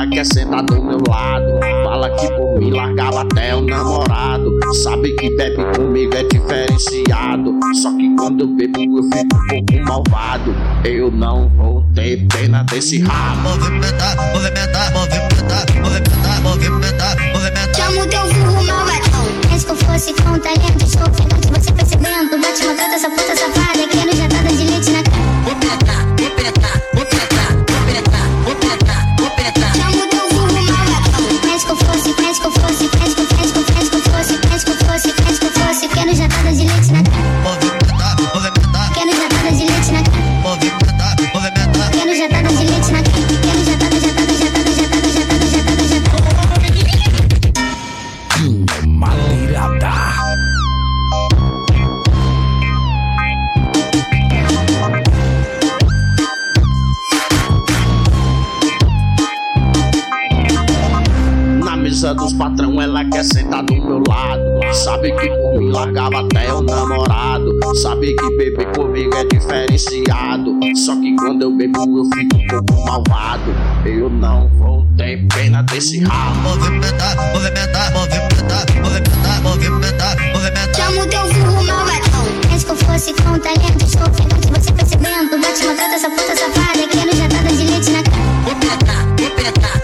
ela quer sentar do meu lado. Fala que por mim largava até o namorado. Sabe que bebe comigo é diferenciado. Só que quando eu bebo eu fico um pouco malvado. Eu não vou ter pena desse rabo. Movimentar, movimentar, movimentar, movimentar, movimentar, movimentar. Chama o teu vulgo malvadão. Mas que eu fosse com talento, estou ofegante, você percebendo. Bate maltrata essa puta safada, querendo jatada de leite na cara. Vou penetrar, vou penetrar, vou penetrar, vou penetrar, vou penetrar, vou penetrar. Chama o teu vulgo malvadão. Mas que eu fosse, mas que eu fosse, mas que eu fosse, mas que eu fosse, mas que eu fosse, mas que eu fosse, querendo jatada de leite na cara. Movimentar, movimentar, Querendo jatada de leite na cara. movimentar, movimentar. Querendo jatada de leite na cara. Querendo jatada, jatada, jatada, jatada, jatada, jatada, jatada. Madeirada. Na mesa dos patrão ela quer sentar do meu lado. Sabe que por mim largava até o namorado. Sabe que beber comigo é diferenciado. Só que quando eu bebo eu fico um pouco malvado. Eu não vou ter pena desse rabo. Movimentar, movimentar, movimentar, movimentar, movimentar, movimentar. Chama o teu vulgo malvadão. Mas que eu fosse com talento, estou ofegante, você percebendo. Bate maltrata essa puta safada, querendo jatada de leite na cara. Vou penetrar, vou penetrar,